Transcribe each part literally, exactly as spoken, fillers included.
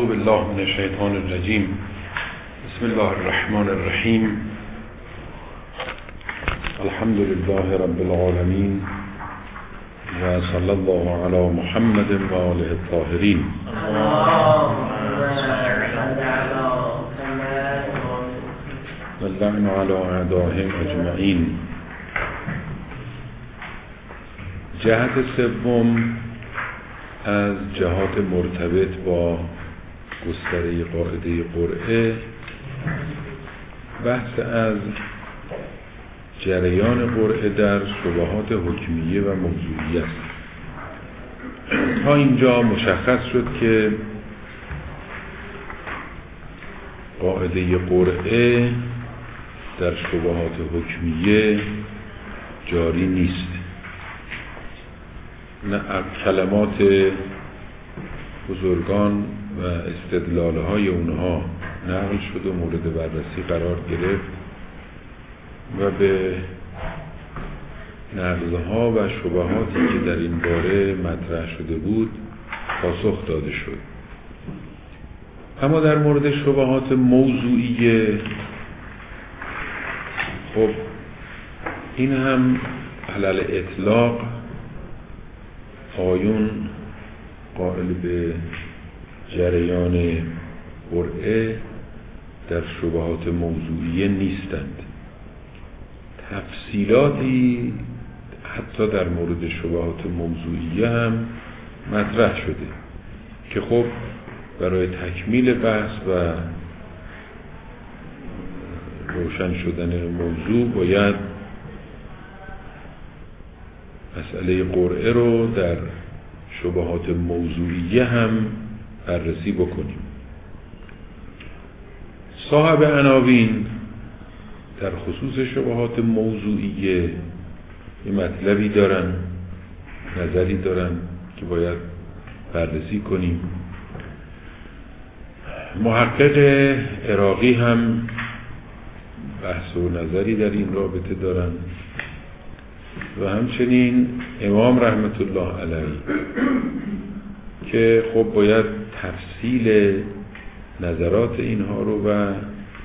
اعوذ بالله من الشیطان الرجیم. بسم الله الرحمن الرحیم. الحمد لله رب العالمین و صلی الله علی محمد و آله الطاهرین. و اللعن علی اعدائهم اجمعین. جهت سوم از جهات مرتبط با گستره قاعده قرعه بحث از جریان قرعه در شبهات حکمیه و موضوعیه است. تا اینجا مشخص شد که قاعده قرعه در شبهات حکمیه جاری نیست. نه کلمات بزرگان و استدلالهای اونها نقل شد و مورد بررسی قرار گرفت و به نقضها و شبهاتی که در این باره مطرح شده بود پاسخ داده شد. اما در مورد شبهات موضوعیه، خب این هم علل اطلاق آیون قائل به جریان قرعه در شبهات موضوعیه نیستند. تفصیلاتی حتی در مورد شبهات موضوعیه هم مطرح شده که خب برای تکمیل بحث و روشن شدن موضوع باید مسئله قرعه رو در شبهات موضوعیه هم بررسی بکنیم. صاحب عناوین در خصوص شبهات موضوعیه یه مطلبی دارن، نظری دارن که باید بررسی کنیم. محقق عراقی هم بحث و نظری در این رابطه دارن و همچنین امام رحمت الله علیه که خب باید تفصیل نظرات اینها رو و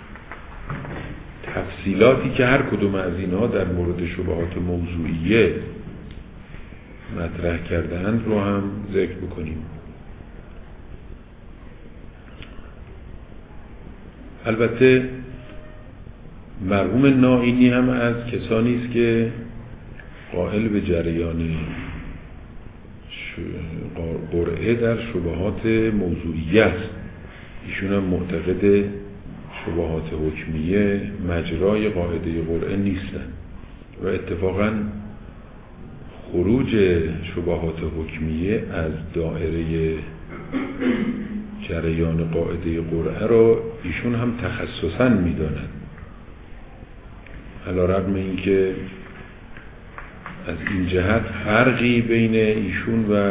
تفصیلاتی که هر کدوم از اینها در مورد شبهات موضوعیه مطرح کردند رو هم ذکر بکنیم. البته مرحوم نائینی هم از کسانی است که قائل به جریان قرعه در شبهات موضوعیه است. ایشون هم معتقد شبهات حکمیه مجرای قاعده قرعه نیستند و اتفاقا خروج شبهات حکمیه از دائره جریان قاعده قرعه را ایشون هم تخصصاً می‌دانند، علی رغم اینکه از این جهت فرقی بین ایشون و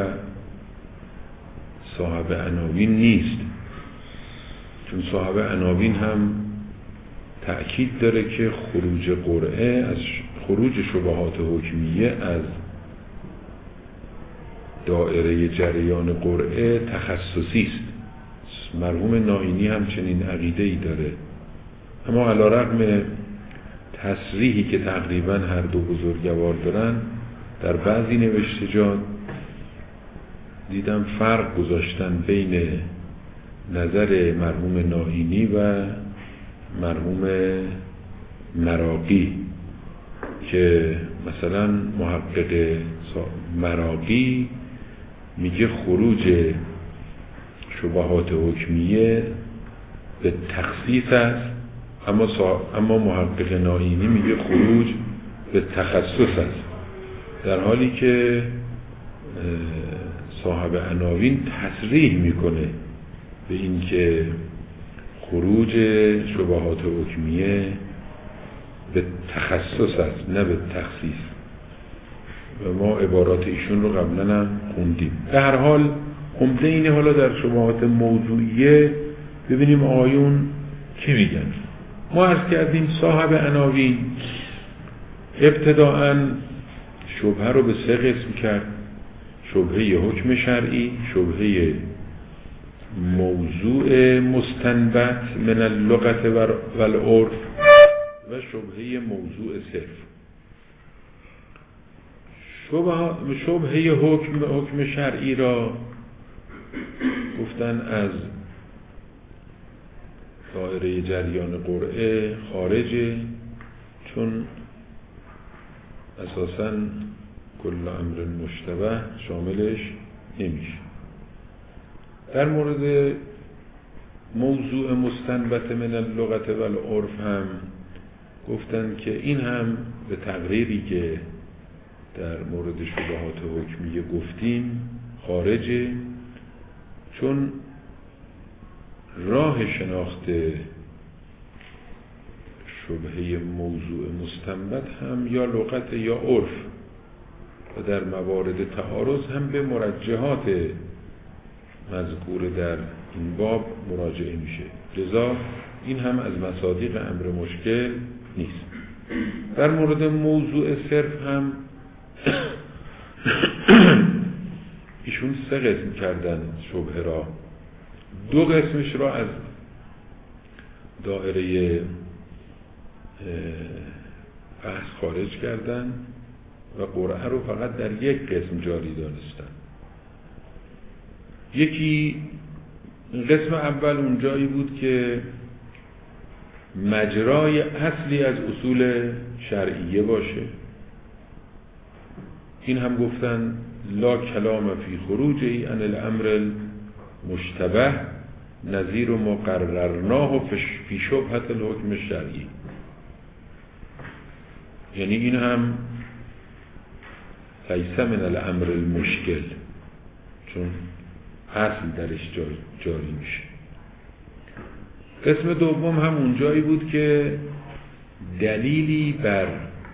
صاحب عناوین نیست، چون صاحب عناوین هم تأکید داره که خروج قرعه از خروج شبهات حکمیه از دائره جریان قرعه تخصصی است. مرحوم نائینی هم چنین عقیده‌ای داره، اما علی رغم تصریحی که تقریبا هر دو بزرگوار دارن، در بعضی نوشتجات دیدم فرق گذاشتن بین نظر مرحوم نائینی و مرحوم مراغی که مثلا محقق مراغی میگه خروج شبهات حکمیه به تخصیص است، اما اما محقق نائینی میگه خروج به تخصص است، در حالی که صاحب عناوین تصریح میکنه به این که خروج شبهات حکمیه به تخصص است نه به تخصیص و ما عبارات ایشون رو قبلا هم خوندیم. به هر حال عمده اینه حالا در شبهات موضوعیه ببینیم آیون چی میگن. ما عرض کردیم صاحب عناوین ابتداءً شبهه رو به سه قسم کرد: شبهه حکم شرعی، شبهه موضوع مستنبت من اللغت و العرف و شبهه موضوع صرف. شبهه, شبهه حکم حکم شرعی را گفتن از دایره جریان قرعه خارجه، چون اساساً کل امر مشتبه شاملش نمیشه. در مورد موضوع مستنبت من اللغت و العرف هم گفتن که این هم به تقریری که در مورد شبهات حکمیه گفتیم خارجه، چون راه شناخت شبهه موضوع مستنبت هم یا لغت یا عرف و در موارد تعارض هم به مرجحات مذکور در این باب مراجعه میشه. لذا این هم از مصادیق امر مشکل نیست. در مورد موضوع صرف هم ایشون سه قسم کردن شبهه را. دو قسمش را از دایره بحث خارج کردن و قرعه رو فقط در یک قسم جاری دانستن. یکی قسم اول اونجایی بود که مجرای اصلی از اصول شرعیه باشه. این هم گفتن لا کلام فی خروجی عن الامر المشتبه نظیر مقررناه فی شبهة الحکم الشرعی. یعنی این هم لیس من الامر المشکل، چون اصل درش جاری میشه. قسم دوم هم اونجایی بود که دلیلی بر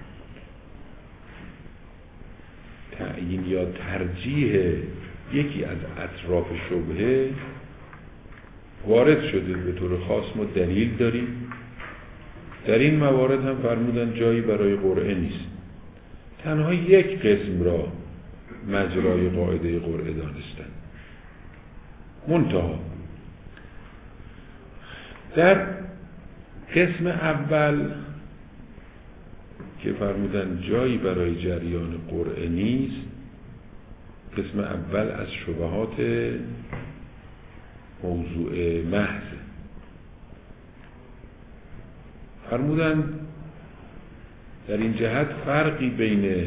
تعیین یا ترجیح یکی از اطراف شبهه وارد شده، به طور خاص ما دلیل داریم. در این موارد هم فرمودن جایی برای قرعه نیست، تنها یک قسم را مجرای قاعده قرعه دانستن. منتها در قسم اول که فرمودن جایی برای جریان قرعه نیست، قسم اول از شبهات موضوع محض، فرمودن در این جهت فرقی بین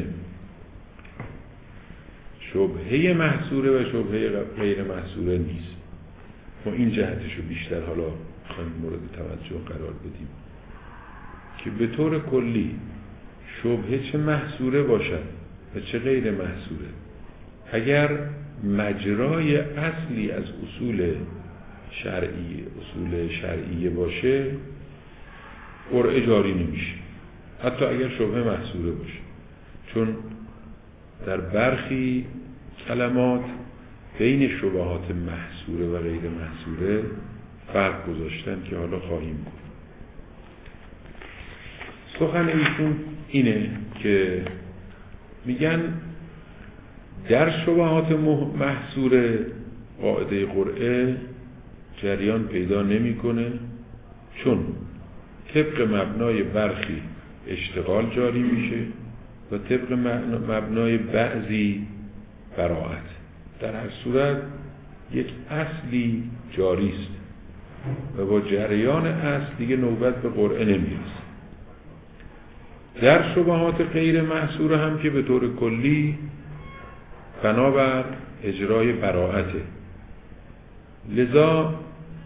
شبهه محصوره و شبهه غیر محصوره نیست. ما این جهتشو بیشتر حالا خواهیم مورد توجه قرار بدیم که به طور کلی شبهه چه محصوره باشد و چه غیر محصوره، اگر مجرای اصلی از اصول شرعی اصول شرعیه باشه قرعه جاری نمیشه، حتی اگر شبهه محصوره باشه، چون در برخی کلمات بین شبهات محصوره و غیر محصوره فرق گذاشتن که حالا خواهیم گفت. سخن ایشون اینه که میگن در شبهات محصوره قاعده قرعه جریان پیدا نمیکنه، چون طبق مبنای برخی اشتغال جاری میشه و طبق مبنای بعضی براعت. در هر صورت یک اصلی جاری است و با جریان اصل دیگه نوبت به قرعه نمیرسه. در شبهات غیر محصوره هم که به طور کلی بنابر اجرای براعته، لذا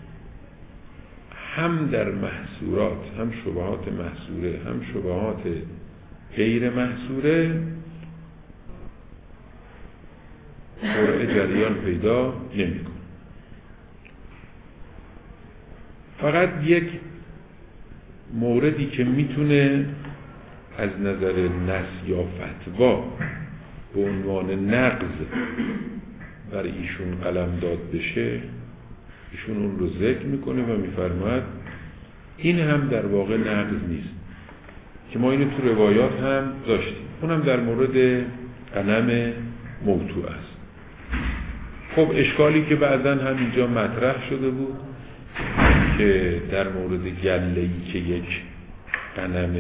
هم در محصورات، هم شبهات محصوره هم شبهات غیر محصوره قرعه جریان پیدا نمی‌کنه. فقط یک موردی که میتونه از نظر نص یا فتوا به عنوان نقض بر ایشون قلم داد بشه، ایشون اون رو ذکر میکنه و میفرماید این هم در واقع نقض نیست، که ما اینو تو روایات هم داشتیم. اونم در مورد غنم موتوع است. خب اشکالی که بعداً هم اینجا مطرح شده بود که در مورد گله‌ای که یک غنم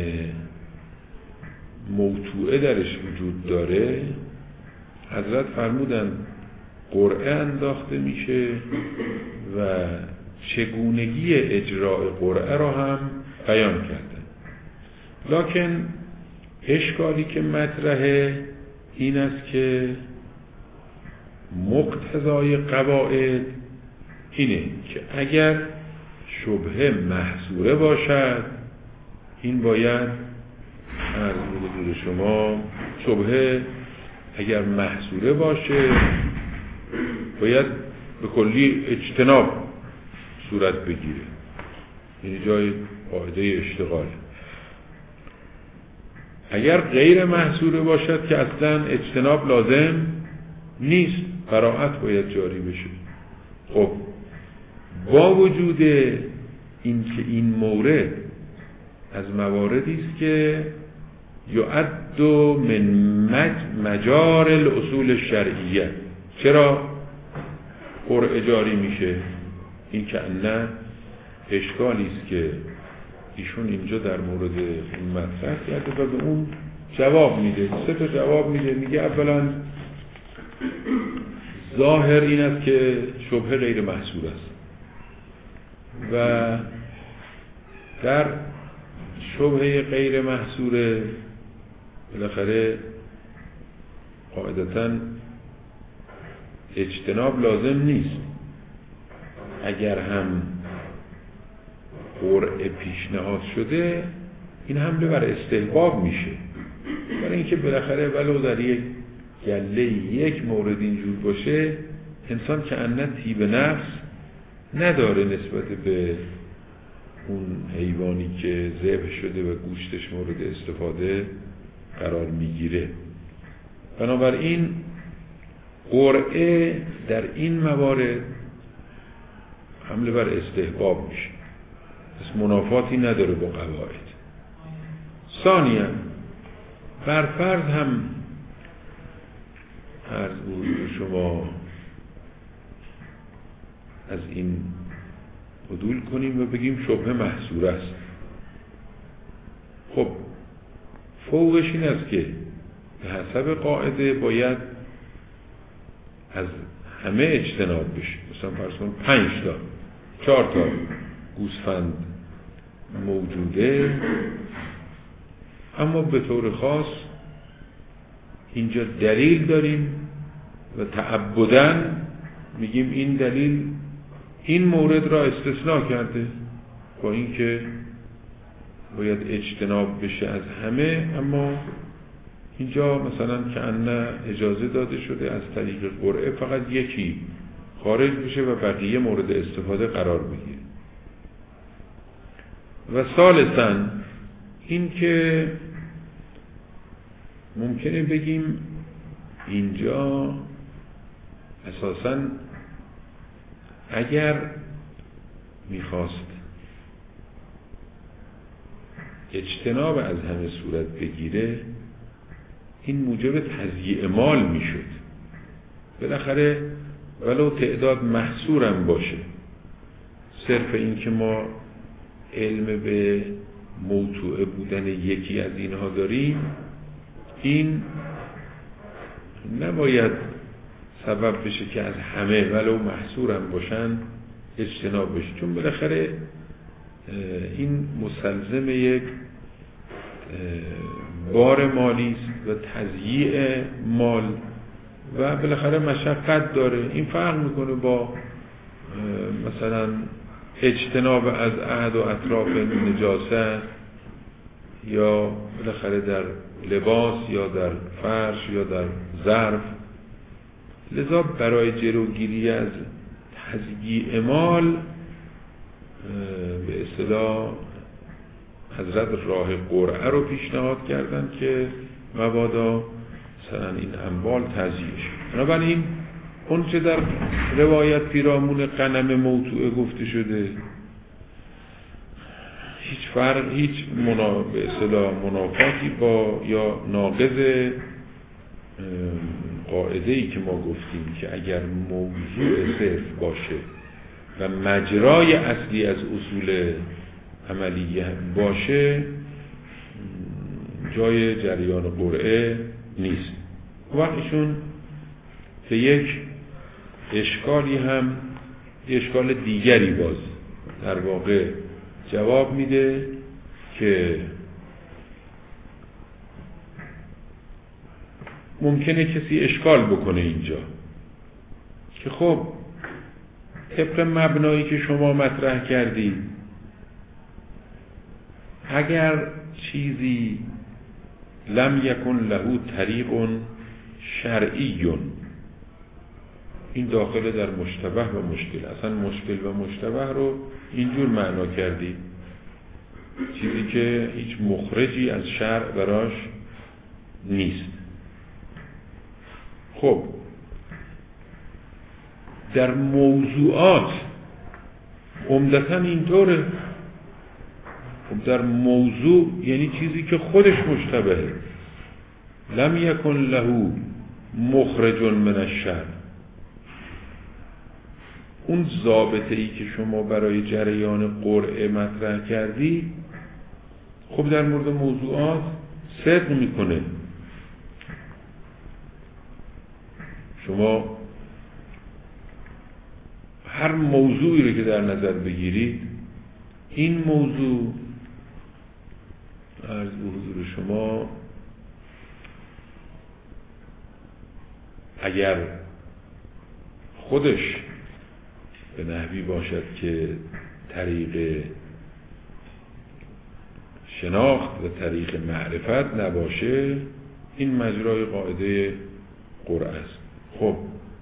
موتوعه درش وجود داره، حضرت فرمودن قرعه انداخته میشه و چگونگی اجراء قرعه را هم بیان کردن. لکن اشکالی که مطرحه این است که مقتضای قواعد اینه که اگر شبهه محصوره باشد، این باید عرض به حضور شما شبهه اگر محصوره باشه باید به کلی اجتناب صورت بگیره. این جای قاعده اشتغال. اگر غیر محصوره باشد که اصلا اجتناب لازم نیست، براءت باید جاری بشه. خب با وجود این که این مورد از مواردی است که یعد من مجار الاصول الشرعیه، چرا قرعه جاری میشه؟ این که نه اشکالی است که ایشون اینجا در مورد این مطرح کرده و به اون جواب میده. سه تا جواب میده. میگه اولا ظاهر این است که شبهه غیر محصور است و در شبهه غیر محصور بالاخره قاعدتاً اجتناب لازم نیست. اگر هم قرعه پیشنهاد شده، این حمله بر استحباب میشه، برای اینکه بالاخره ولو در یک گله یک مورد اینجور باشه، انسان که انه طیب نفس نداره نسبت به اون حیوانی که ذبح شده و گوشتش مورد استفاده قرار میگیره. بنابراین قرعه در این موارد حمله بر استحباب میشه، پس منافاتی نداره با قواعد. ثانیاً بر فرض هم عرض بود شما از این عدول کنیم و بگیم شبهه محصور است. خب فوقش این است که به حسب قاعده باید از همه اجتناب بشه. مثلا فرض کن پنج تا چهار تا گوسفند موجوده، اما به طور خاص اینجا دلیل داریم و تعبداً میگیم این دلیل این مورد را استثناء کرده، با اینکه باید اجتناب بشه از همه، اما اینجا مثلا که انه اجازه داده شده از طریق قرعه فقط یکی خارج بشه و بقیه مورد استفاده قرار بگیره. و ثالثاً این که ممکنه بگیم اینجا اساساً اگر میخواست اجتناب از همه صورت بگیره، این موجب تضییع مال میشد. بالاخره ولو تعداد محصورم باشه، صرف این که ما علم به موضوع بودن یکی از اینها داریم، این نباید سبب بشه که از همه ولو محصورم باشن اجتناب بشه، چون بالاخره این مستلزم یک بار مالی است و تضییع مال و بالاخره مشقت داره. این فرق میکنه با مثلا اجتناب از عهد و اطراف نجاست یا بالاخره در لباس یا در فرش یا در ظرف. لذا برای جلوگیری از تضییع مال به اصطلاح حضرت راه قرعه رو پیشنهاد کردن که مبادا مثلا این اموال تضییع شد. بنابراین اون چه در روایت پیرامون غنم موضوعه گفته شده هیچ فرق هیچ منا... به اصطلاح منافاتی با یا ناقض قاعده‌ای که ما گفتیم که اگر موضوع صرف باشه و مجرای اصلی از اصول عملیه باشه جای جریان قرعه نیست. وقتشون به یک اشکالی هم اشکال دیگری باز در واقع جواب میده که ممکنه کسی اشکال بکنه اینجا که خب طبق مبنایی که شما مطرح کردید اگر چیزی لم یکن له طریق شرعی، این داخل در مشتبه و مشکل. اصلا مشکل و مشتبه رو اینجور معنا کردی، چیزی که هیچ مخرجی از شرع براش نیست. خب در موضوعات عمدتاً اینطوره. خب در موضوع یعنی چیزی که خودش مشتبهه، لم یکن له مخرج من الشرع. اون ضابطه ای که شما برای جریان قرعه مطرح کردی خب در مورد موضوعات صدق میکنه. شما هر موضوعی رو که در نظر بگیرید، این موضوع عرض به حضور شما اگر خودش به نحوی باشد که طریق شناخت و طریق معرفت نباشه، این مجرای قاعده قرعه است. خب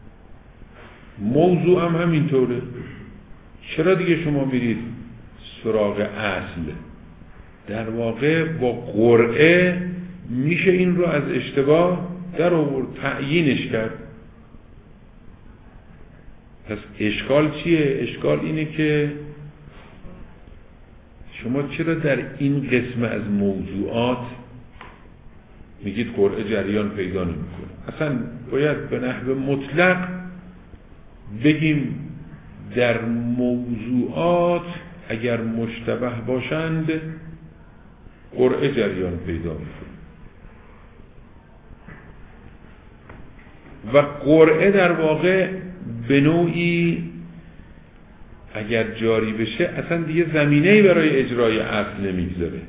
موضوع هم همینطوره. چرا دیگه شما میرید سراغ اصل؟ در واقع با قرعه میشه این رو از اشتباه در آورد، تعیینش کرد. پس اشکال چیه؟ اشکال اینه که شما چرا در این قسم از موضوعات میگید قرعه جریان پیدا نمیکنه؟ اصلا باید به نحو مطلق بگیم در موضوعات اگر مشتبه باشند قرعه جریان پیدا میکنه و قرعه در واقع به نوعی اگر جاری بشه اصلا دیگه زمینه‌ای برای اجرای اصل نمیگذاره.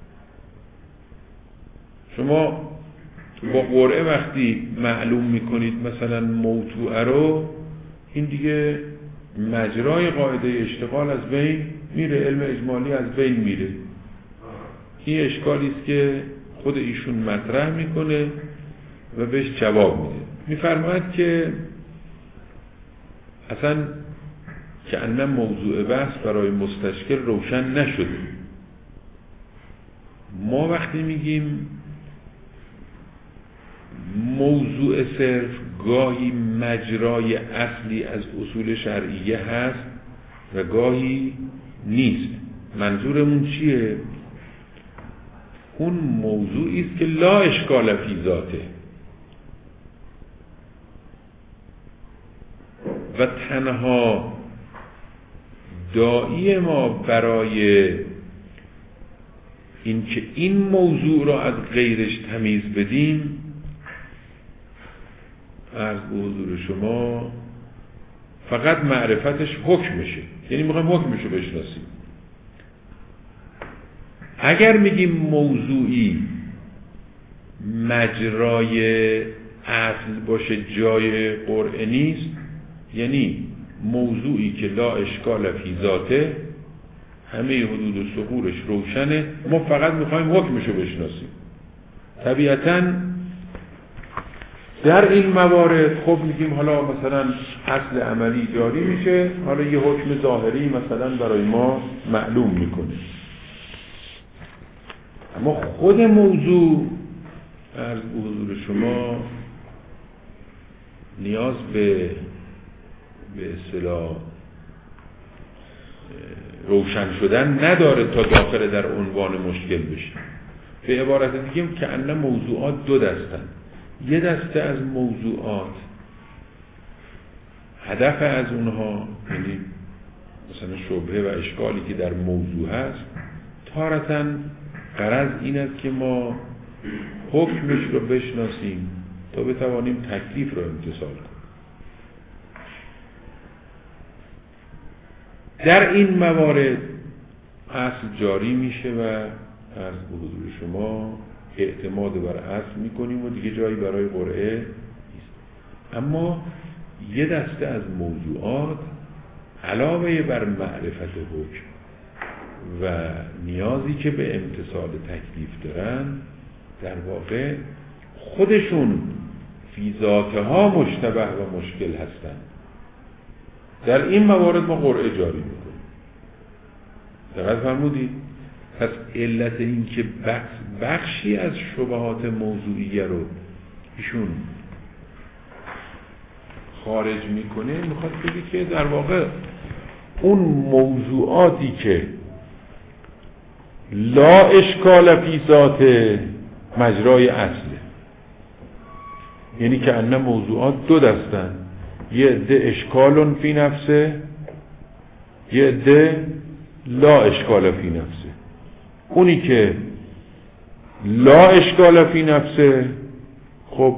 شما با قرعه وقتی معلوم میکنید مثلا موضوع رو، این دیگه مجرای قاعده اشتغال از بین میره، علم اجمالی از بین میره. این اشکالی است که خود ایشون مطرح میکنه و بهش جواب میده. میفرماید که اصلا که انم موضوع بحث برای مستشکل روشن نشده. ما وقتی میگیم موضوع صرف گاهی مجرای اصلی از اصول شرعیه هست و گاهی نیست. منظورمون چیه؟ اون موضوعی است که لا اشکال فی ذاته و تنها داعی ما برای این که این موضوع را از غیرش تمیز بدیم، عرض به حضور شما، فقط معرفتش حکمشه. یعنی میخوایم حکمشو بشناسیم. اگر میگیم موضوعی مجرای اصل باشه جای قرعه نیست، یعنی موضوعی که لا اشکال فی ذاته، همه حدود و ثغورش روشنه، ما فقط میخوایم حکمشو بشناسیم. طبیعتاً در این موارد خب میگیم حالا مثلا اصل عملی جاری میشه، حالا یه حکم ظاهری مثلا برای ما معلوم میکنه. اما خود موضوع عرض به حضور شما نیاز به به اصطلاح روشن شدن نداره تا داخل در عنوان مشکل بشه. به عبارت دیگه که ان موضوعات دو دستن. یه دسته از موضوعات هدف از اونها، یعنی مثلا شبهه و اشکالی که در موضوع هست، تارتاً غرض این است که ما حکمش رو بشناسیم تا بتوانیم تکلیف رو امتثال کنیم. در این موارد اصل جاری میشه و عرض به حضور شما اعتماد بر اصل میکنیم و دیگه جایی برای قرعه نیست. اما یه دسته از موضوعات علاوه بر معرفت حکم و نیازی که به امتثال تکلیف دارن، در واقع خودشون فی ذاتها مشتبه و مشکل هستن. در این موارد ما قرعه جاری میکنیم. دقیق فرمودید؟ پس علت این که بخشی از شبهات موضوعیه رو ایشون خارج میکنه، میخواد بگه که در واقع اون موضوعاتی که لا اشکال فی ذات مجرای اصله، یعنی که ان موضوعات دو دستن، یه عده اشکال فی نفسه، یه عده لا اشکال فی نفسه. اونی که لا اشکال فی نفسه، خب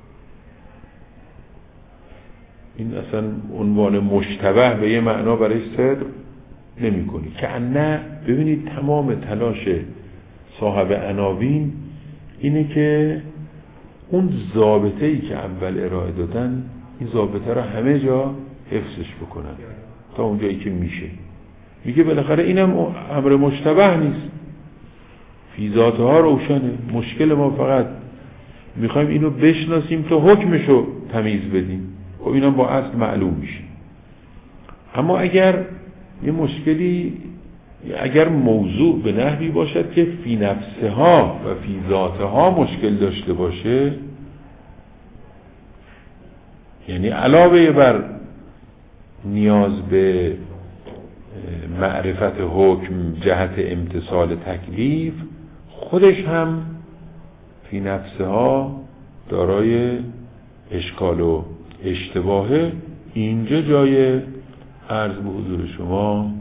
این اصلا عنوان مشتبه به یه معنا برای صدق نمی کنی که نه. ببینید تمام تلاش صاحب عناوین اینه که اون ضابطه‌ای که اول ارائه دادن، این ضابطه رو همه جا حفظش بکنن تا اونجایی که میشه. میگه بالاخره اینم امر مشتبه نیست، فی ذاتها روشنه. مشکل ما فقط میخوایم اینو بشناسیم تا حکمشو تمیز بدیم. خب اینم با اصل معلوم میشه. اما اگر یه مشکلی، اگر موضوع به نحوی باشد که فی نفسها و فی ذاتها مشکل داشته باشه، یعنی علاوه بر نیاز به معرفت حکم جهت امتثال تکلیف، خودش هم فی نفسها دارای اشکال و اشتباهه، اینجا جای عرض به حضور شما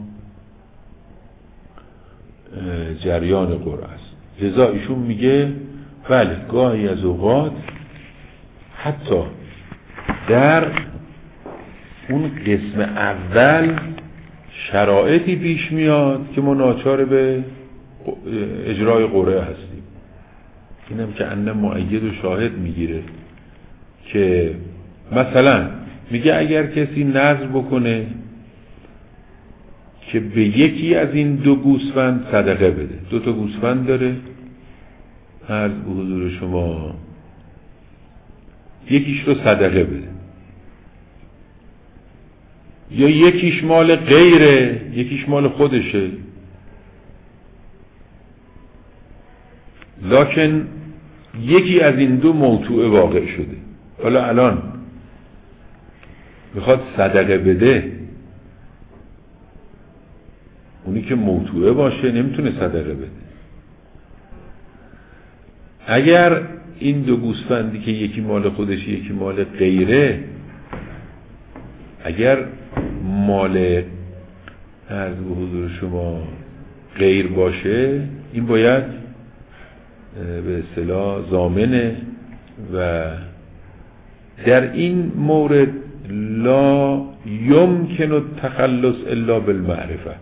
جریان قرعه است. لذا ایشون میگه بله گاهی از اوقات حتی در اون قسم اول شرایطی پیش میاد که ما ناچار به اجرای قرعه هستیم. اینم که انه مؤید و شاهد میگیره که مثلا میگه اگر کسی نذر بکنه که به یکی از این دو گوسفند صدقه بده، دو تا گوسفند داره، عرض به حضور شما یکیش رو صدقه بده، یا یکیش مال غیره یکیش مال خودشه، لکن یکی از این دو موضوع واقع شده. حالا الان میخواد صدقه بده، اونی که موضوعه باشه نمیتونه صدقه بده. اگر این دو گوسفندی که یکی مال خودش یکی مال غیره، اگر مال عرض به حضور شما غیر باشه، این باید به اصطلاح ضامنه و در این مورد لا یمکن التخلص الا بالمعرفه.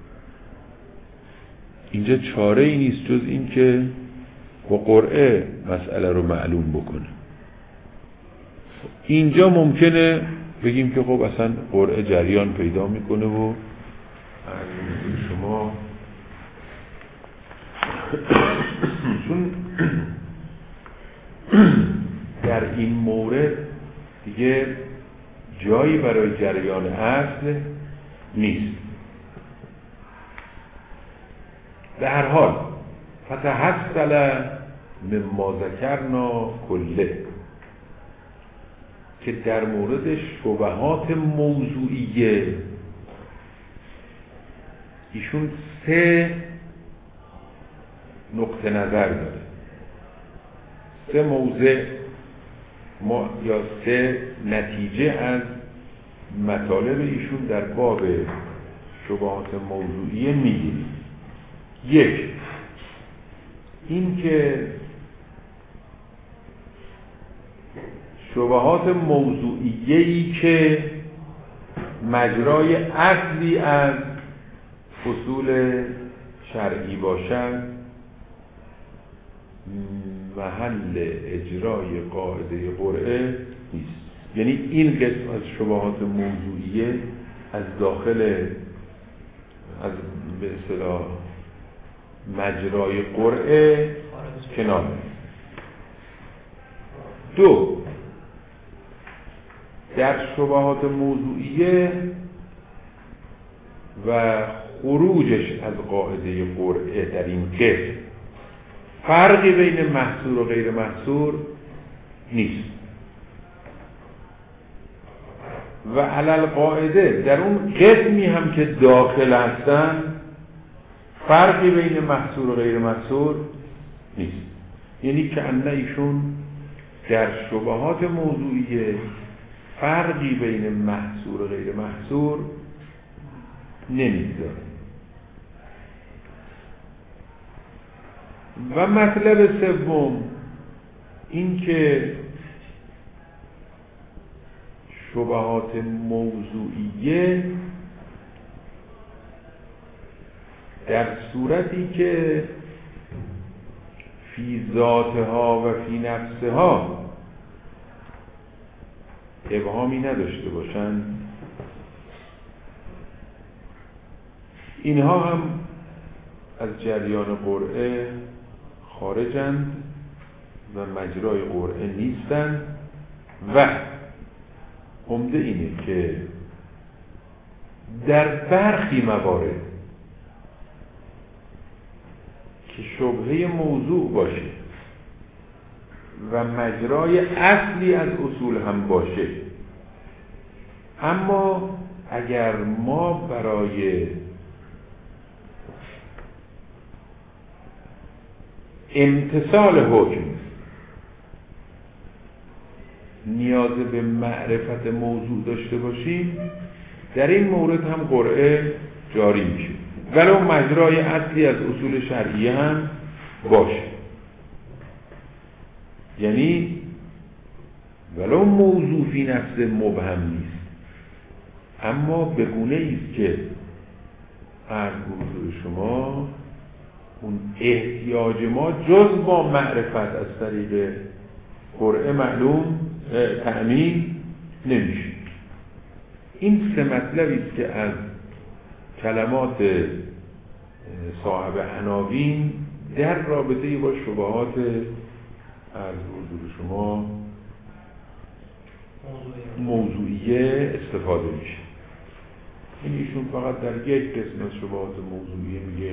اینجا چاره ای نیست جز این که با قرعه مسئله رو معلوم بکنه. اینجا ممکنه بگیم که خب اصلا قرعه جریان پیدا میکنه و شما چون در این مورد دیگه جایی برای جریان اصل نیست. به هر حال فتحصل مما ذکرنا کله، که در مورد شبهات موضوعیه ایشون سه نقطه نظر داره، سه موضع ما یا سه نتیجه از مطالب ایشون در باب شبهات موضوعیه میگیریم. یک، این که شبهات موضوعیه‌ای که مجرای اصلی از اصول شرعی باشد محل اجرای قاعده قرعه نیست. یعنی این قسم از شبهات موضوعیه از داخل از به اصطلاح مجرای قرعه کنار. دو، در شبهات موضوعیه و خروجش از قاعده قرعه در این قسم فرقی بین محصور و غیر محصور نیست و علل قاعده در اون قسمی هم که داخل هستن فرقی بین محصور و غیر محصور نیست. یعنی که انه ایشون در شبهات موضوعیه فرقی بین محصور و غیر محصور نمیذاره. و مطلب سوم این که شبهات موضوعیه در صورتی که فی ذاتها و فی نفسها ابهامی نداشته باشند، اینها هم از جریان قرعه خارجند و مجرای قرعه نیستند. و عمده اینه که در برخی موارد که شبهه موضوع باشه و مجرای اصلی از اصول هم باشه، اما اگر ما برای امتثال حکم نیاز به معرفت موضوع داشته باشیم، در این مورد هم قرعه جاری میشه ولو مجرای اصلی از اصول شرعیه هم باشه. یعنی ولو موضوع فی نفس مبهم نیست، اما به گونه ایست که عرض حضور شما اون احتیاج ما جز با معرفت از طریق قرعه معلوم تأمین نمیشه. این سه مطلبی است که از کلمات صاحب عناوین در رابطه با شبهات عرض حضور شما موضوعیه استفاده میشه. این ایشون فقط در یک قسم از شبهات موضوعیه میگه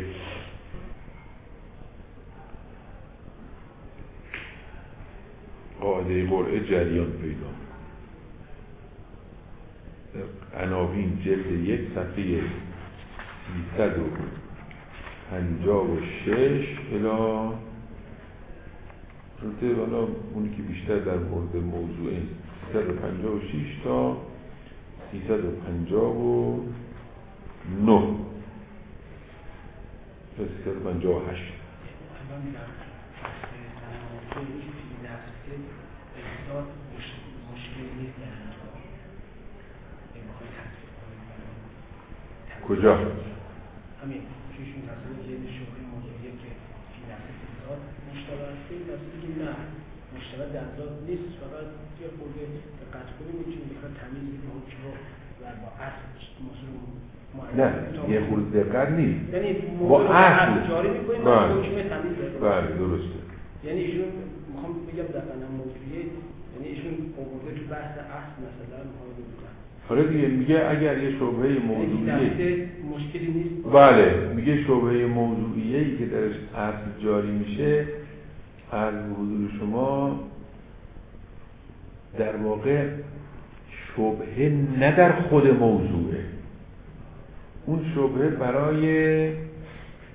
قاعده قرعه جریان پیدا. عناوین جلد یک صفحه سیصد و پنجاه و شش الی البته حالا اونی که بیشتر در مورد موضوع سیصد و پنجاه و شش تا سیصد و پنجاه و نه تا سیصد و پنجاه و هشت. کجا؟ همین چیشون تصویر که شبهه موضوعیه که فی نفس ذات مشتبه است، این نفسی که نه مشتبه در ذات نیست، فقط یه خورده دقت کنیم میتونیم بخواد تمیز این حکم رو و با اصل موضوع نه یه خورده دقت نیست، یعنی با اصل جاری میکنیم و حکم تمیز داریم. بله درسته. یعنی ایشون میخوام بگم در قانون موضوعیه، یعنی ایشون آورده تو بحث اصل مثلا میخوام بگم حالا دیگه میگه اگر یه شبهه موضوعیه مشکلی نیست. بله میگه شبهه موضوعیه‌ای که درش اصل جاری میشه از حضور شما در واقع شبهه نه در خود موضوعه، اون شبهه برای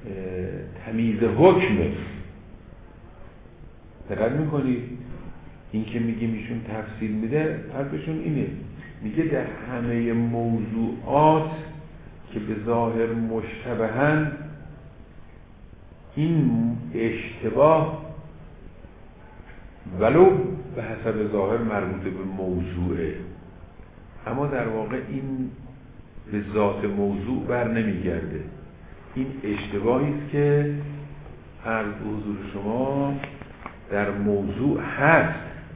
تمیز حکمه. دقت میکنید این که میگیم ایشون تفصیل میده، حرفشون اینه، میگه در همه موضوعات که به ظاهر مشتبهن این اشتباه ولو به حسب ظاهر مربوط به موضوعه، اما در واقع این به ذات موضوع بر نمیگرده. این اشتباهی است که عرض به حضور شما در موضوع هست،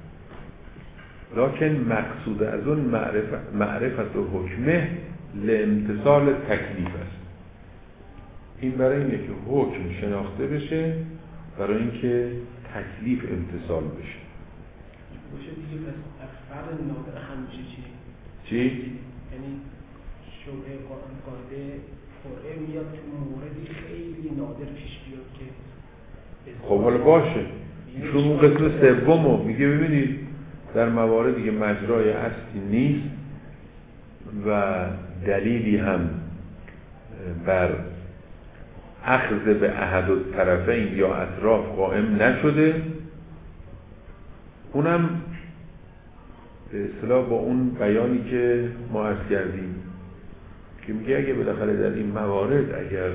لکن مقصود از اون معرفت, معرفت و حکمه لامتصال تکلیف است. این برای اینه که حکم شناخته بشه، برای اینکه تکلیف امتصال بشه. باشه دیگه. پس فرق نادر همیشه چیه؟ چی؟ یعنی شبه قاعده قرعه میاد تو موردی خیلی نادر پیش بیاد که خب حالا باشه، ایشون اون قسم سومو میگه ببینید در موارد دیگه مجرای اصلی نیست و دلیلی هم بر اخذ به احد الطرفین یا اطراف قائم نشده، اونم به اصطلاح با اون بیانی که ما عرض کردیم که میگه اگه بالاخره در این موارد اگر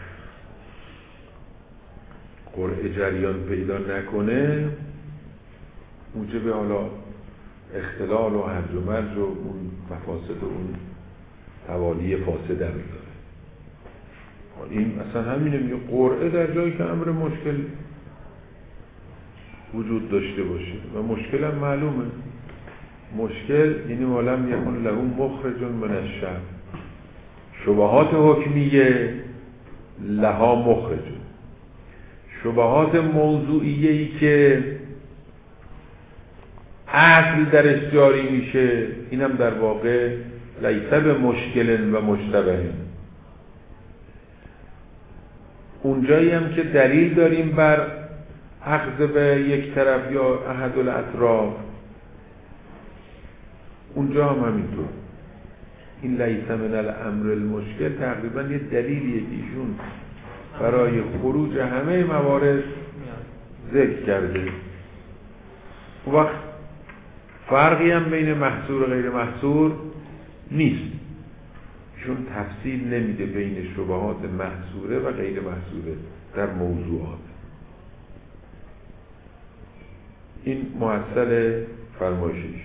قرعه جریان پیدا نکنه، موجب حالا اختلال و هرج و مرج و اون مفاسد و اون توالی فاسده میداره. این اصلا همینه، میگه قرعه در جایی که امر مشکل وجود داشته باشه و مشکل هم معلومه، مشکل یعنی ولم یکن له مخرج من الشر، شبهات حکمیه لها مخرج، شبهات موضوعیه‌ای که اصل درش جاری میشه اینم در واقع لیس به مشکل و مشتبه. اونجایی هم که دلیل داریم بر اخذ به یک طرف یا احد الاطراف، اونجا هم همینطور. این لیس من الامر المشکل تقریبا یه دلیلیه که ایشون برای خروج همه موارد ذکر کرده. وقت فرقی هم بین محصور و غیر محصور نیست، چون تفصیل نمیده بین شبهات محصوره و غیر محصوره در موضوعات. این محصل فرمایشش.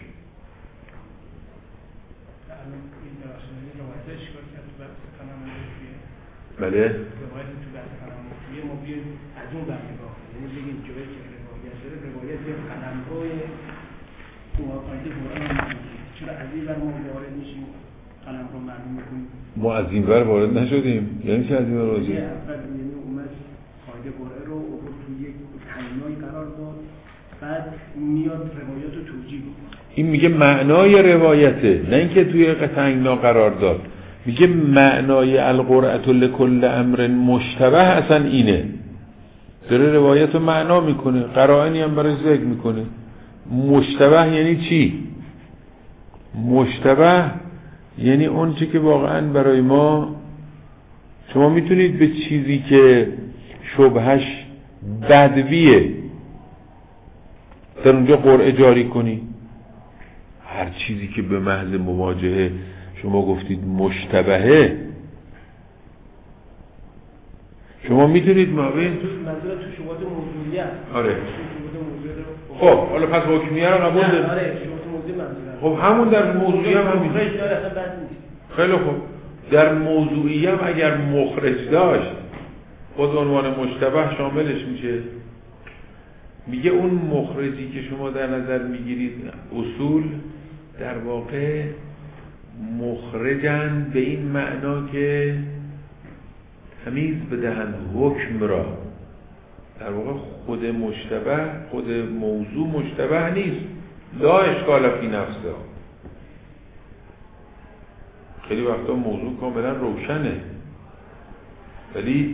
بله روایت تو بحث قلمرویه ما بیایم از اون بر نگاه کنیم، یعنی بگیم جایی که روایت داره روایت یه قلمروی قواعد قرآن، چرا از این ور ما وارد میشیم قلمرو معلوم میکنیم؟ ما از این ور وارد نشدیم. یعنی چه از این ور وارد شدیم؟ اول یعنی اومد قاعده قرآن رو آورد تو یک تنینایی قرار داد، بعد میاد روایت رو توجیه میکنه. این میگه معنای روایته، نه اینکه توی تنگنا قرار داد. میگه معنای القرعة لکل امر مشتبه اصلا اینه، داره روایت رو معنا میکنه، قرائنی هم برای ذکر میکنه. مشتبه یعنی چی؟ مشتبه یعنی اون چی که واقعا برای ما، شما میتونید به چیزی که شبهش بدویه در اونجا قرعه جاری کنی. هر چیزی که به محض مواجهه شما گفتید مشتبهه، شما میتونید مابین منظور تو شبهات موضوعیه است. آره. خب حالا پس حکمیه رو قبول دارید؟ آره شبهات موضوعی منظورم. خب همون در موضوعی هم همین. مخرج داره اصلا بحث نیست. خیلی خوب. در موضوعی هم اگر مخرج داشت خود عنوان مشتبه شاملش میشه. میگه اون مخرجی که شما در نظر میگیرید اصول در واقع مخرجن به این معنا که تمیز بدهند حکم را. در واقع خود مشتبه، خود موضوع مشتبه نیست، لا اشکال فی نفسه. خیلی وقتا موضوع کاملا روشنه، ولی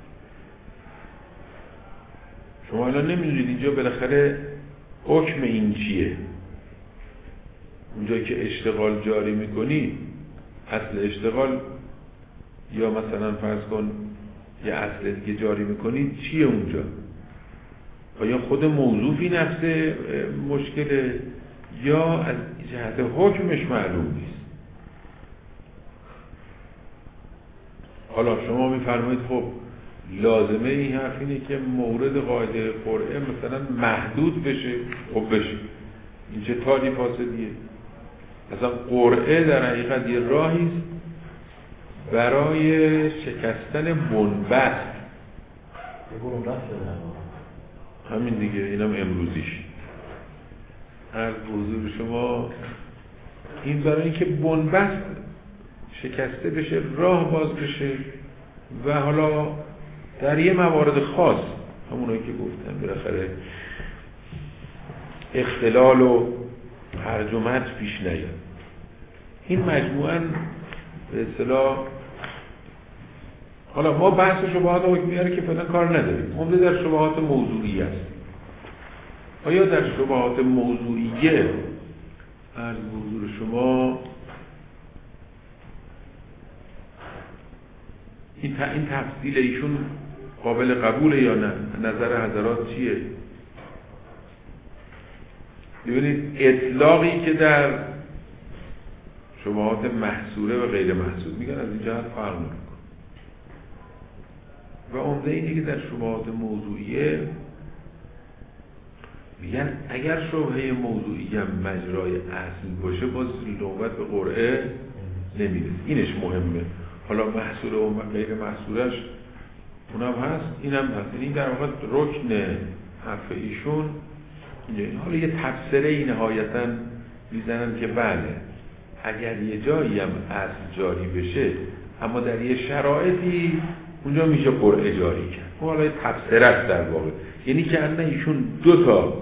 شما الان نمیدونید اینجا بالاخره حکم این چیه. اونجایی که اشتغال جاری میکنی، اصل اشتغال یا مثلا فرض کن یه اصل دیگه جاری میکنی چیه اونجا؟ آیا خود موضوع فی نفسه مشکله یا از جهت حکمش معلوم نیست؟ حالا شما میفرمایید خب لازمه این حرف اینه که مورد قاعده قرعه مثلا محدود بشه. خب بشه، این چه تالی فاسدیه؟ اصلا قرعه در حقیقت یه راهی است برای شکستن بنبست. همین دیگه، اینم امروزیش از حضور شما. این برای اینکه بنبست شکسته بشه، راه باز بشه و حالا در یه موارد خاص همونایی که گفتم بالاخره اختلال و هرج و مرج پیش نیاد. این مجموعاً به اصطلاح حالا ما بحث شبهات حکمیه رو که فعلا کار نداریم، عمده در شبهات موضوعی است. آیا در شبهات موضوعیه عرض به حضور شما این این تفصیل ایشون قابل قبوله یا نه؟ نظر حضرات چیه؟ ببینید اطلاقی که در شبهات محصوره و غیر محصور میگن از این جهت فرق میکنه و عمده اینه که در شبهات موضوعیه میگن اگر شبهه موضوعی هم مجرای اصل باشه باز نوبت به قرعه نمیرسه. اینش مهمه. حالا محصوله و غیر محصولش اونم هست، اینم هست. این در واقع رکن حرف ایشون. حالا یه تفسیری نهایتا میزنن که بله اگر یه جایی هم اصل جاری بشه اما در یه شرایطی اونجا میشه قرعه جاری کرد. حالا یه تفسیر است در واقع، یعنی که اصلا ایشون دو تا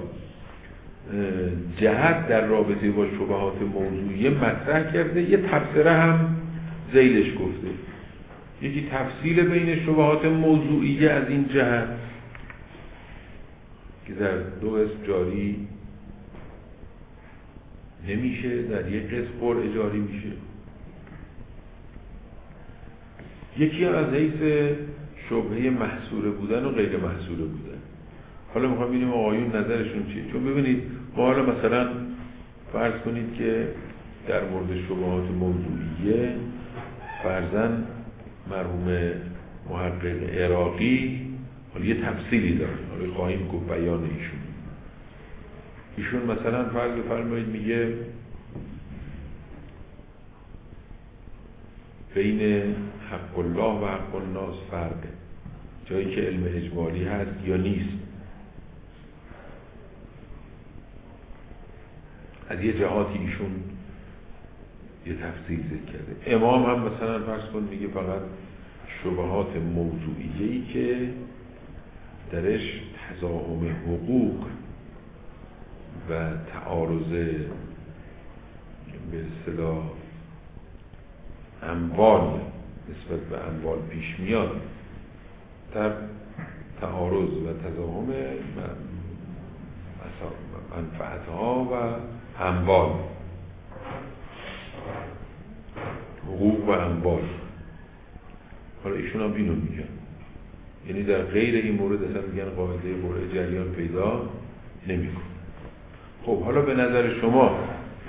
جهت در رابطه با شبهات موضوعی مطرح کرده، یه تفسیر هم ذیلش گفته. یکی تفصیل بین شبهات موضوعی از این جهت که در دو قسم جاری نمیشه، در یک قسم قرعه جاری میشه. یکی از حیث شبهه محصوره بودن و غیر محصوره بودن. حالا میخوام ببینیم آقایون نظرشون چیه. چون ببینید ما حالا مثلا فرض کنید که در مورد شبهات موضوعیه فرضاً مرحوم محقق عراقی حالا یه تفصیلی داره، حالا خواهیم گفت بیان ایشون. ایشون مثلا فرض بفرمایید میگه بین حق الله و حق الناس فرقه، جایی که علم اجمالی هست یا نیست. از یه جهاتی ایشون یه تفصیل ذکر کرده. امام هم مثلا فرض کن میگه فقط شبهات موضوعیه‌ای که درش تضاهم حقوق و تعارض به اصطلاح اموال نسبت به اموال پیش میاد، در تعارض و تضاهم منفعتها و اموال، حقوق و اموال. حالا ایشون هم اینو میگن، یعنی در غیر این مورد اصلا میگن قاعده قرعه جریان پیدا نمیکنه. خب حالا به نظر شما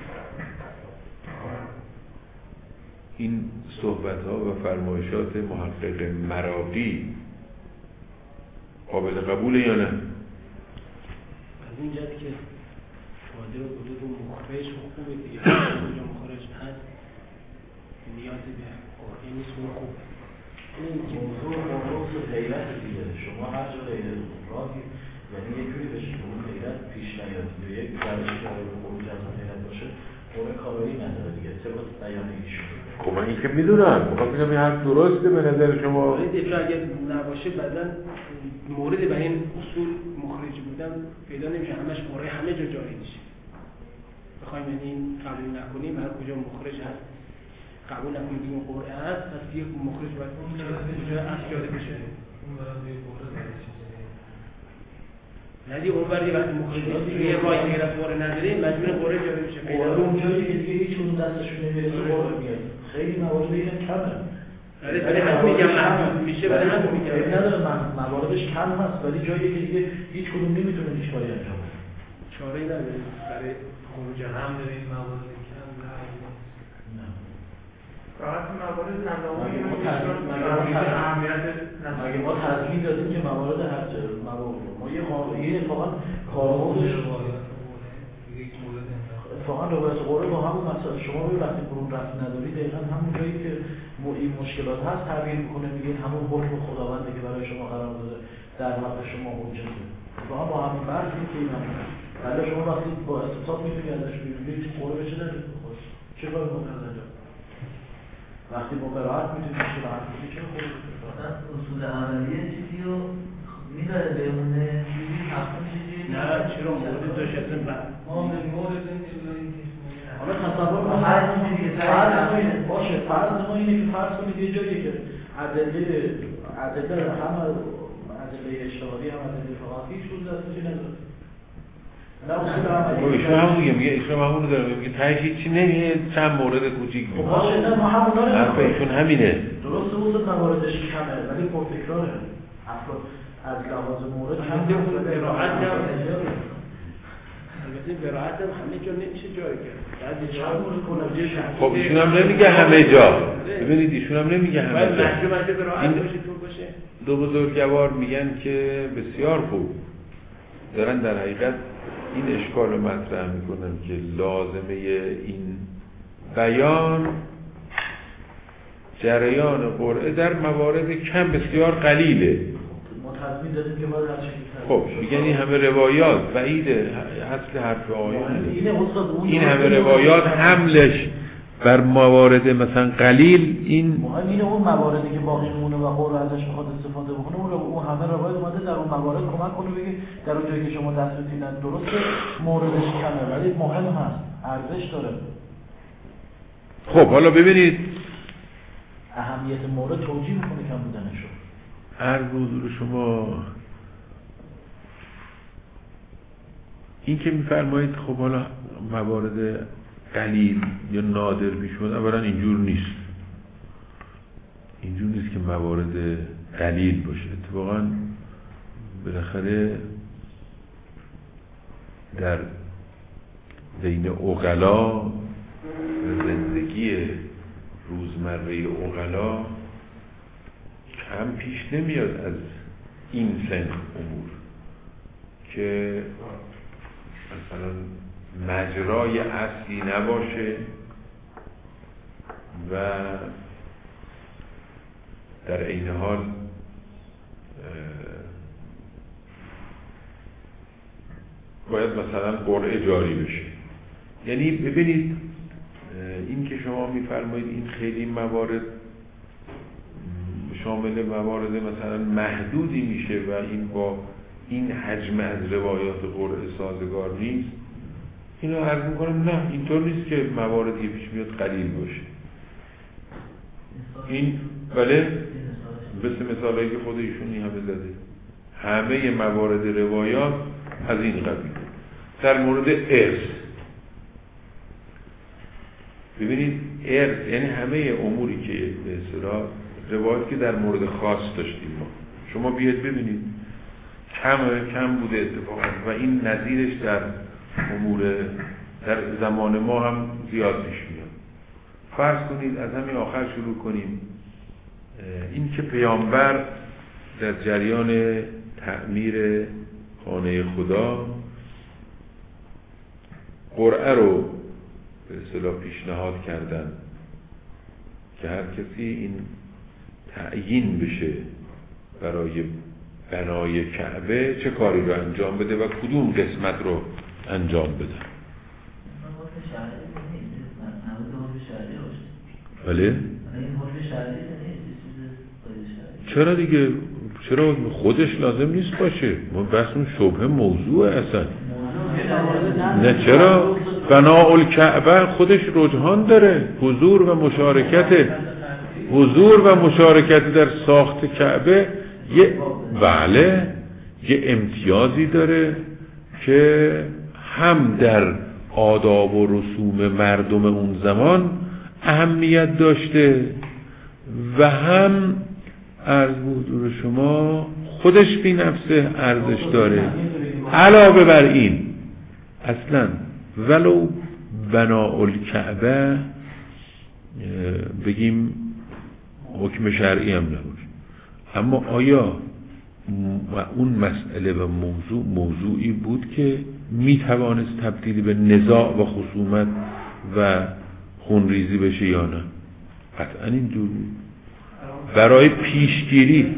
این صحبت ها و فرمایشات محقق مراغی قابل قبوله یا نه؟ از این جهت که قادر و حدود مخرج خوبه دیگه، کجا مخرج هست نیاز به قرعه نیست و خوبه. این که موضوع موضوع غیرت دیگه، شما هر جا غیرت راهی یعنی یه جوری بشه که اون غیرت پیش نیاد یا یک درش که خروج از اون غیرت باشه قرعه کارایی نداره دیگه، طبق بیان ایشون. خب من این که میدونم، میخوام بگم این حرف درسته به نظر شما؟ دیگه اگر نباشه بعداً مورد برای این اصول مخرج بودن پیدا نمیشه، همش قرعه همه جا جاری میشه. بخوایم یعنی این قبول نکنیم هر کجا مخرج هست قبول نکنیم این قرعه هست، پس یه مخرج باید کجا اصل جاری بشه. ندی اون بردی وقتی مخرج یه رای غیر از قرعه نداره مجبور قرعه جاری میشه. قرعه اونجایی که دیگه هیچ اون دستشون نمیرسه قرعه میاد. خیلی موارد این کمه. ولی همون میگم محدود میشه، ولی همون میگم این نداره مواردش کم هست، ولی جایی که دیگه هیچ کدوم نمیتونه هیچ کاری انجام بده. چاره‌ای نداره برای خروج هم داریم موارد کم نه. فقط موارد نظامی مگه ما تضمین دادیم که موارد هر چه موارد ما یه قانونی اتفاقا کارموردش یک مورد اتفاقا روایت قرآن با همون مسائل شما به وقتی برون رفت نداری دقیقا همون جایی که این مشکلات هست تعبیر میکنه، میگه همون حکم خداونده که برای شما قرار داده در حق شما حجته. اتفاقا با همون فرض که این همون حالا شما وقتی با استثاب میتونی ازش بگید که قرآن چه داره بخوش چه کاری ممکن انجام وقتی با قرائت میتونی چه راحت میتونی چه خوبی مثلا اصول عملیه چیزی رو میداره بهمونه چیزی حقا چیزی نه چرا مورد داشت اصلا ما به مورد این حالا تصور ما فرض کنید باشه فرض ما اینه که فرض کنید یه جایی که ادله ادله هم ادله اجتهادی هم ادله فقهی هیچ کدوم دستش نداره. نه اصول عملیه ایشون همون میگه میگه ایشون همون رو داره میگه تهش هیچی نمیگه چند مورد کوچیک میگه. باشه نه ما همون داره حرف ایشون همینه. درسته اصول مواردش کمه ولی پرتکراره. افراد از لحاظ مورد هم به راحت هم البته به راحت هم همه جا نمیشه جای کرد. بعضی چند مورد کنه خب ایشون هم نمیگه همه جا. ببینید ایشون هم نمیگه همه جا. باید مجبور به راحت باشه طور باشه. دو بزرگوار میگن که بسیار خوب دارن در حقیقت این اشکال رو مطرح میکنن که لازمه این بیان جریان قرعه در موارد کم بسیار قلیله. تضمین دادیم که باید هر چیزی خب میگن این همه روایات وعیده اصل حرف آیانه این همه روایات حملش بر موارد مثلا قلیل این مهم اینه اون مواردی که باقی مونه و قرآن ازش میخواد استفاده بکنه اون اون همه روایت اومده در اون موارد کمک کنه بگه در اون جایی که شما دست بتونید درسته موردش کمه ولی مهم هست ارزش داره. خب حالا ببینید اهمیت مورد توجیه میکنه کم بودنش رو. هر حضور شما این که میفرمایید خب حالا موارد قلیل یا نادر پیش میاد اولا اینجور نیست اینجور نیست که موارد قلیل باشه. اتفاقا بالاخره در بین عقلا زندگی روزمره عقلا کم پیش نمیاد از این سن امور که مثلا مجرای اصلی نباشه و در عین حال باید مثلا قرعه جاری بشه. یعنی ببینید این که شما میفرمایید این خیلی موارد شامل موارد مثلا محدودی میشه و این با این حجم از روایات قرعه سازگار نیست، اینو عرض میکنم نه اینطور نیست که مواردی پیش میاد قلیل باشه. این بله مثل مثالایی که خود ایشون این همه زده همه موارد روایات از این قبیل. در مورد ارث ببینید ارث یعنی همه اموری که به اصطلاح روایت که در مورد خاص داشتیم ما شما بیاید ببینید کم کم بوده اتفاقا و این نظیرش در امور در زمان ما هم زیاد پیش میاد. فرض کنید از همین آخر شروع کنیم این که پیامبر در جریان تعمیر خانه خدا قرعه رو به اصطلاح پیشنهاد کردن که هر کسی این تعیین بشه برای بنای کعبه چه کاری رو انجام بده و کدوم قسمت رو انجام بده. بله؟ چرا دیگه چرا خودش لازم نیست باشه؟ ما بحثمون شبهه موضوع اصلا نه چرا؟ بناء الکعبه خودش رجحان داره حضور و مشارکت حضور و مشارکت در ساخت کعبه یه بله یه امتیازی داره که هم در آداب و رسوم مردم اون زمان اهمیت داشته و هم عرض به حضور شما خودش بی نفسه ارزش داره. علاوه بر این اصلا ولو بناء الکعبه بگیم حکم شرعی هم نباشه، اما آیا و اون مسئله و موضوع موضوعی بود که میتوانست تبدیل به نزاع و خصومت و خونریزی بشه یا نه؟ قطعا اینجور برای پیشگیری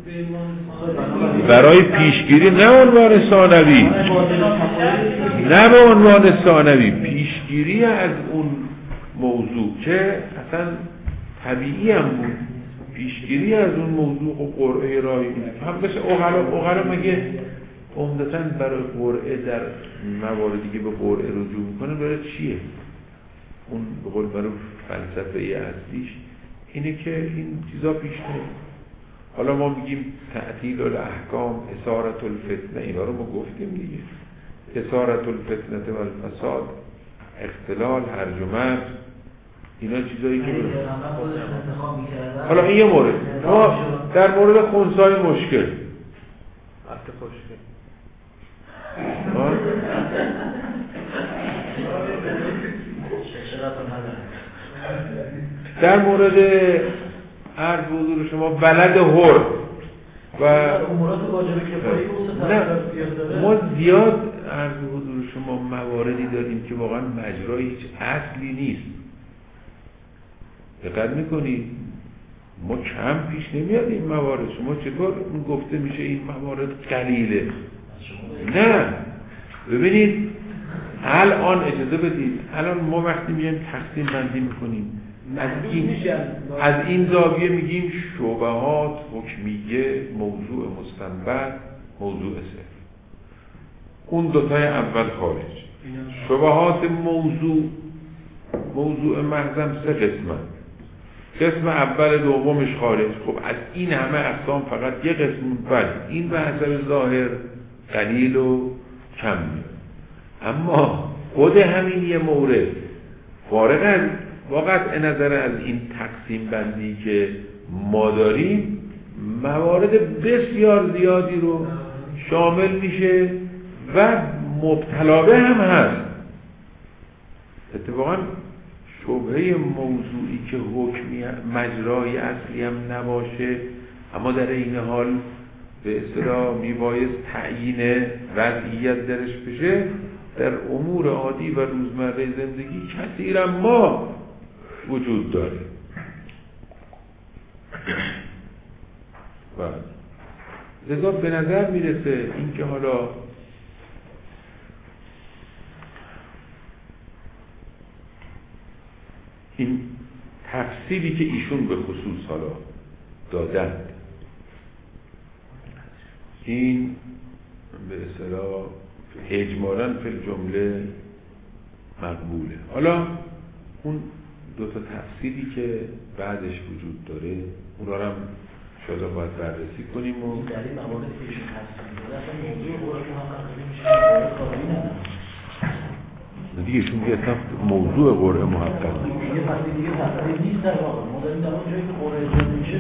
برای پیشگیری نه عنوان ثانوی نه به عنوان ثانوی پیشگیری از اون موضوع که اصلا طبیعی هم بود، پیشگیری از اون موضوع و قرعه رایی هم مثل اوغلا اوغلا مگه عمدتاً برای قرعه در مواردی که به قرعه رجوع میکنه برای چیه؟ اون به قول برای فلسفه اصلیش اینه که این چیزا پیش نمیاد. حالا ما میگیم تعطیل الاحکام، اثارت الفتنه، اینا رو ما گفتیم دیگه، اثارت الفتنه و الفساد، اختلال، هرج و مرج، اینا چیزایی که حالا این یه مورد. ما در مورد خنثای مشکل وقت خوشگل در مورد عرض به حضور شما بلد هر و نه ما زیاد عرض به حضور شما مواردی داریم که واقعا مجرای هیچ اصلی نیست. دقت میکنید ما کم پیش نمیاد این موارد. شما چطور گفته میشه این موارد قلیله؟ نه ببینید الان اجازه بدید، الان ما وقتی میگیم تقسیم بندی میکنیم از این از این زاویه میگیم شبهات حکمیه، موضوع مستنبط، موضوع صفر. اون دوتای اول خارج. شبهات موضوع موضوع محضم سه قسمه. قسم اول دومش خارج. خب از این همه اقسام فقط یه قسم بله این به حسب ظاهر قلیل و کم میاد، اما خود همین یه مورد فارغ از واقعا نظر از این تقسیم بندی که ما داریم موارد بسیار زیادی رو شامل میشه و مبتلا به هم هست. اتفاقا شبهه موضوعی که حکمی مجرای اصلی هم نباشه اما در این حال به اصطلاح میبایست تعیین وضعیت درش بشه، در امور عادی و روزمره زندگی کثیرا ما وجود داره. و لذا به نظر میرسه این که حالا این تفسیری که ایشون به خصوص حالا دادند این به اصطلاح اجمالاً فی الجمله مقبوله. حالا اون دو تا تفسیری که بعدش وجود داره اون را هم شاید باید بررسی کنیم و در این مواردی که ایشون تفسیر داده اصلا موضوع قرآن محقق میشه قرآن کاری نداره دیگه ایشون دیگه اصلا موضوع قرآن محقق دیگه پس دیگه تفسیر نیست در واقع. ما داریم در اون جایی که قرآن میشه